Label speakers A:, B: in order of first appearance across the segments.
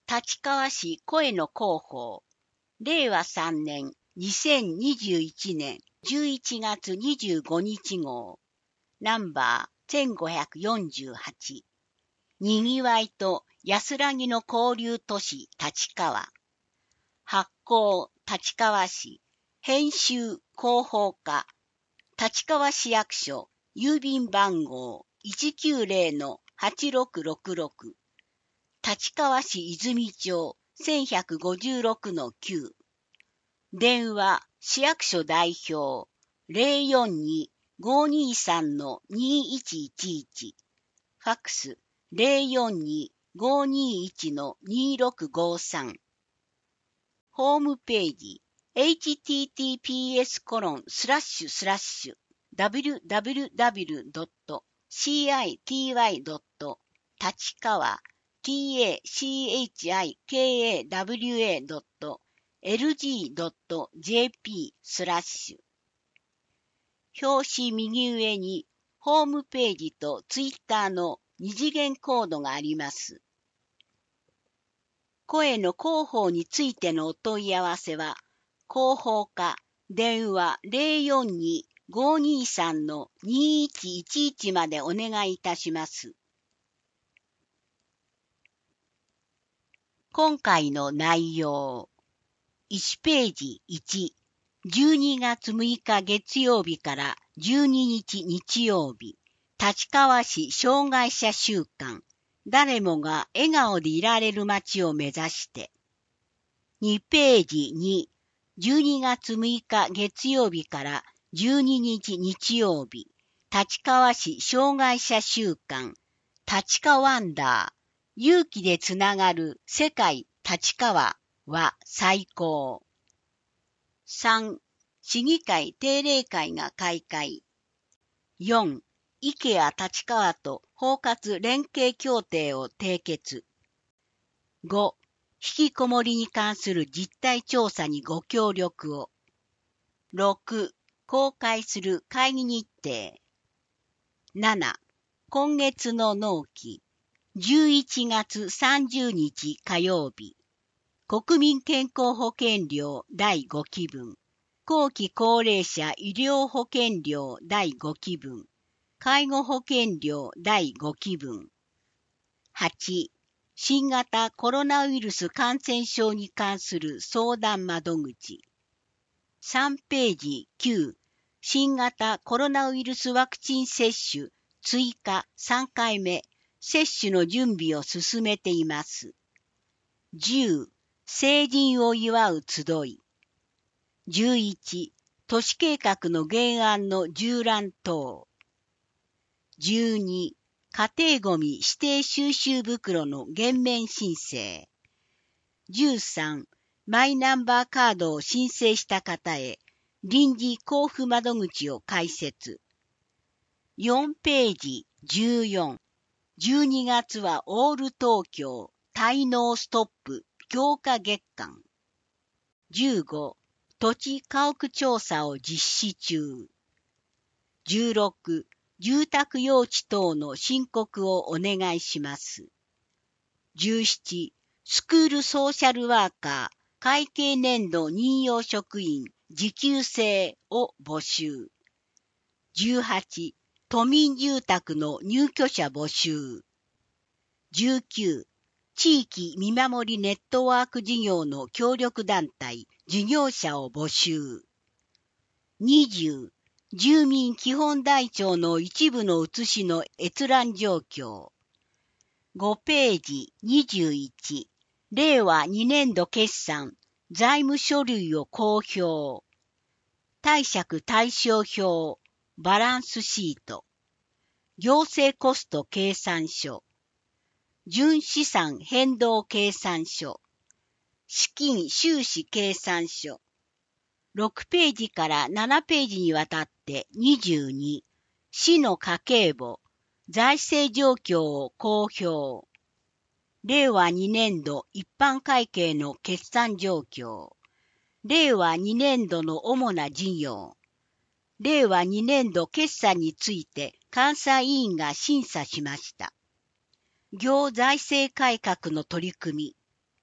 A: 立川市声の広報、令和3年2021年11月25日号、ナンバー1548、にぎわいと安らぎの交流都市立川、発行立川市、編集広報課、立川市役所、郵便番号 190-8666、立川市泉町 1156-9、電話市役所代表 042-523-2111、ファックス 042-521-2653、ホームページ https://www.city.tachikawa.lg.jp/ 表紙右上にホームページとツイッターの二次元コードがあります。声の広報についてのお問い合わせは、広報課電話 042-523-2111 までお願いいたします。今回の内容。1ページ1、12月6日月曜日から12日日曜日、立川市障害者週間、誰もが笑顔でいられる街を目指して。2ページ2、12月6日月曜日から12日日曜日、立川市障害者週間、立川ワンダー、勇気でつながる世界立川は最高。3、市議会定例会が開会。4、IKEA立川と包括連携協定を締結。5、引きこもりに関する実態調査にご協力を。6、公開する会議日程。7、今月の納期。11月30日火曜日。国民健康保険料第5期分。後期高齢者医療保険料第5期分。介護保険料第5期分。8、新型コロナウイルス感染症に関する相談窓口。3ページ9、新型コロナウイルスワクチン接種追加3回目、接種の準備を進めています。10、成人を祝う集い。11、都市計画の原案の縦覧等。12、家庭ごみ指定収集袋の減免申請。13、マイナンバーカードを申請した方へ臨時交付窓口を開設。4ページ14、12月はオール東京滞納ストップ強化月間。15、土地家屋調査を実施中。16、住宅用地等の申告をお願いします。17、スクールソーシャルワーカー会計年度任用職員時給制を募集。18、都民住宅の入居者募集。19、地域見守りネットワーク事業の協力団体、事業者を募集。20、住民基本台帳の一部の写しの閲覧状況。5ページ21、令和2年度決算、財務書類を公表。貸借対照表、バランスシート。行政コスト計算書。純資産変動計算書。資金収支計算書。6ページから7ページにわたって22、市の家計簿、財政状況を公表。令和2年度一般会計の決算状況。令和2年度の主な事業。令和2年度決算について監査委員が審査しました。行財政改革の取り組み。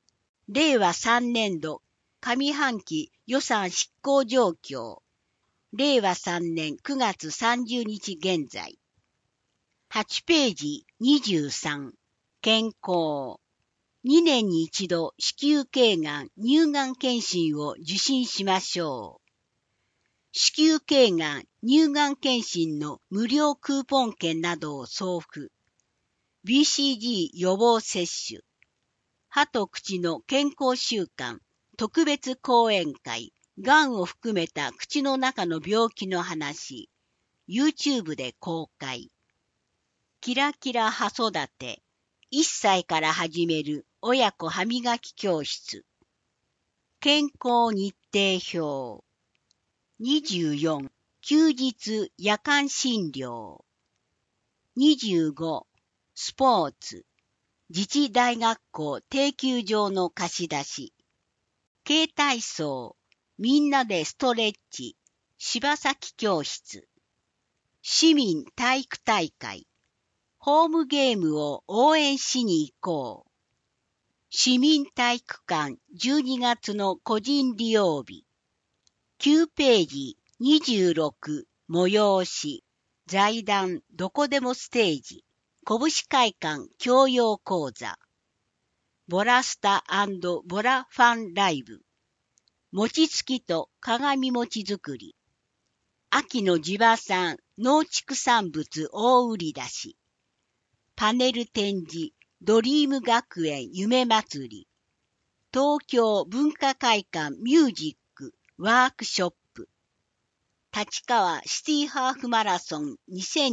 A: 令和3年度上半期予算執行状況。令和3年9月30日現在。8ページ23。健康。2年に一度子宮頸がん乳がん検診を受診しましょう。子宮頸がん乳がん検診の無料クーポン券などを送付。BCG 予防接種。歯と口の健康週間特別講演会。がんを含めた口の中の病気の話。YouTube で公開。キラキラ歯育て。1歳から始める親子歯磨き教室。健康日程表。24、休日夜間診療。25、スポーツ。自治大学校定休場の貸し出し。軽体操。みんなでストレッチ。柴崎教室。市民体育大会。ホームゲームを応援しに行こう。市民体育館12月の個人利用日。9ページ26催し。財団どこでもステージ。拳会館教養講座。ボラスタ&ボラファンライブ。餅つきと鏡餅作り。秋の地場産農畜産物大売り出し。パネル展示、ドリーム学園夢祭り。東京文化会館ミュージックワークショップ。立川シティハーフマラソン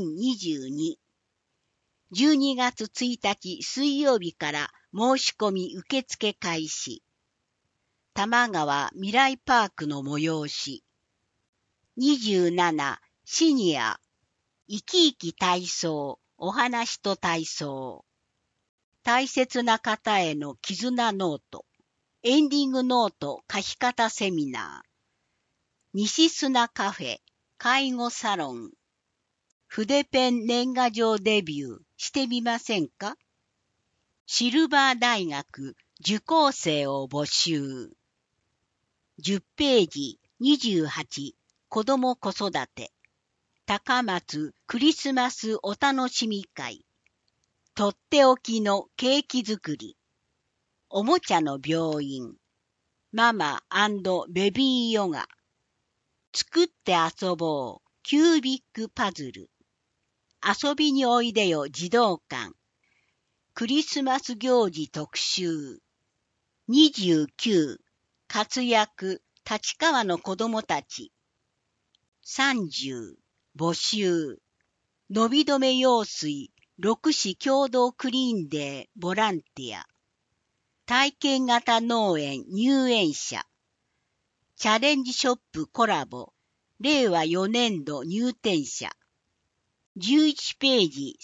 A: 2022。12月1日水曜日から申し込み受付開始。玉川未来パークの催し。27シニア。生き生き体操。お話と体操。大切な方への絆ノート。エンディングノート書き方セミナー。西砂カフェ。介護サロン。筆ペン年賀状デビューしてみませんか？シルバー大学受講生を募集。10ページ28子ども子育て。高松クリスマスお楽しみ会。とっておきのケーキ作り。おもちゃの病院。ママ&ベビーヨガ。作って遊ぼう。キュービックパズル。遊びにおいでよ児童館。クリスマス行事特集。29活躍立川の子どもたち。30募集。伸び止め用水6市共同クリーンデーボランティア。体験型農園入園者。チャレンジショップコラボ。令和4年度入店者。11ページ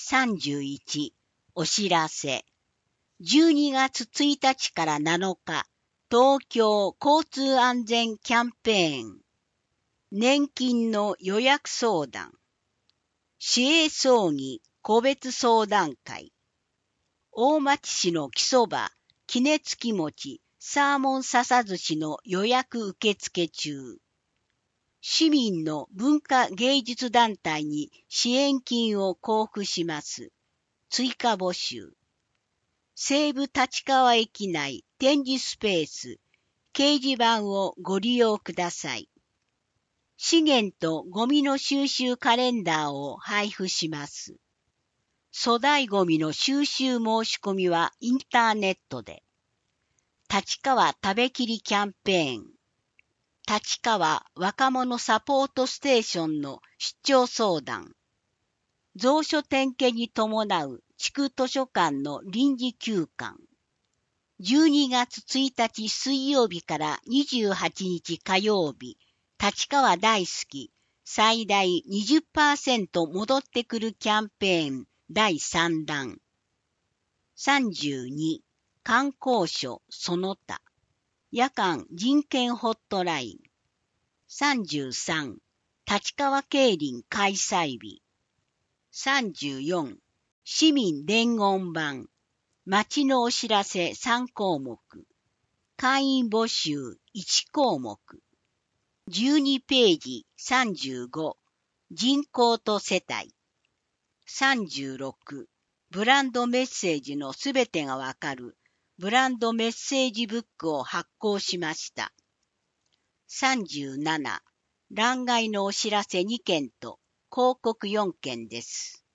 A: 31お知らせ。12月1日から7日、東京交通安全キャンペーン。年金の予約相談。市営葬儀個別相談会。大町市の木そば、杵つき餅、サーモン笹寿司の予約受付中。市民の文化芸術団体に支援金を交付します。追加募集。西武立川駅内展示スペース、掲示板をご利用ください。資源とゴミの収集カレンダーを配布します。粗大ゴミの収集申し込みはインターネットで。立川食べきりキャンペーン。立川若者サポートステーションの出張相談。蔵書点検に伴う地区図書館の臨時休館。12月1日水曜日から28日火曜日、立川大好き、最大 20% 戻ってくるキャンペーン第3弾。32、観光所その他。夜間人権ホットライン。33、立川競輪開催日。34、市民伝言板。町のお知らせ3項目。 会員募集1項目。12ページ35、人口と世帯。36、ブランドメッセージのすべてがわかるブランドメッセージブックを発行しました。37、欄外のお知らせ2件と広告4件です。